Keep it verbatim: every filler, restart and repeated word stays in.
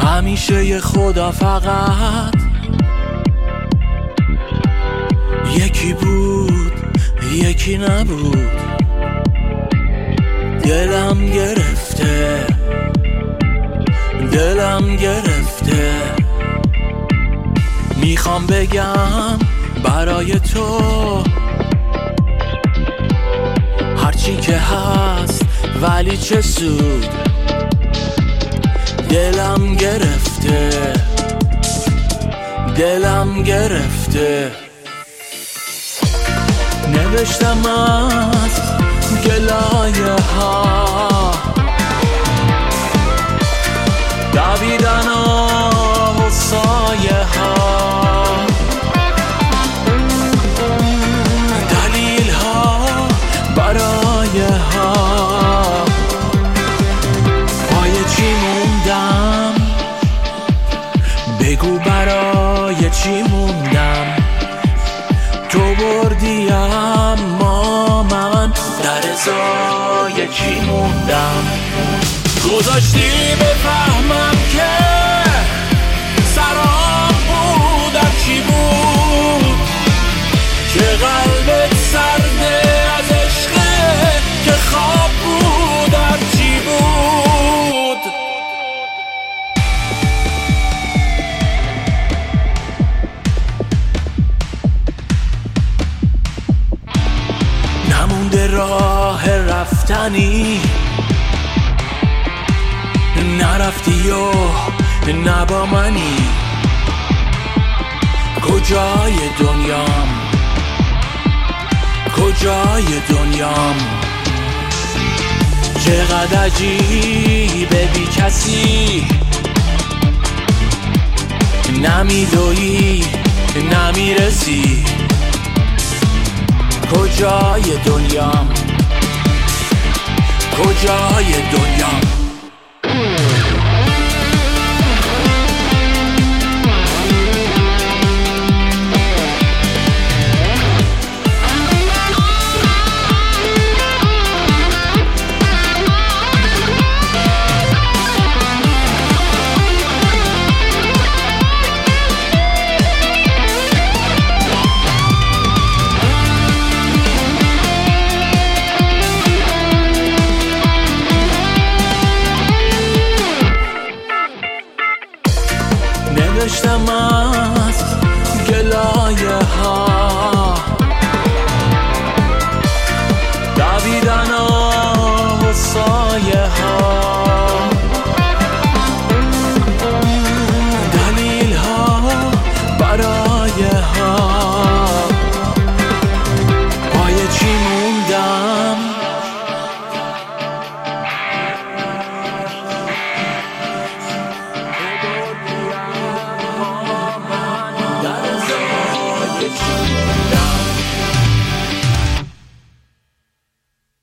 همیشه یه خدا فقط یکی بود یکی نبود. دلم گرفته دلم گرفته میخوام بگم برای تو هرچی که هست ولی چه سود. دلم گرفته دلم گرفته نوشتم از گلایه ها دویدن و سایه ها دلیل ها برای ها پای چی موندم بگو برای چی موندم. تو بردی اما من در ازای چی موندم. گذاشتی بفهمم که سرام بود از چی بود که قلبت سرده از عشقه که خواب بود از چی بود. نمونده راه رفتنی نرفتی و نه با منی. کجای دنیام کجای دنیام چقدر عجیبه بی کسی نمیدوی نمیرسی. کجای دنیام کجای دنیام نوشتم از گلایه ها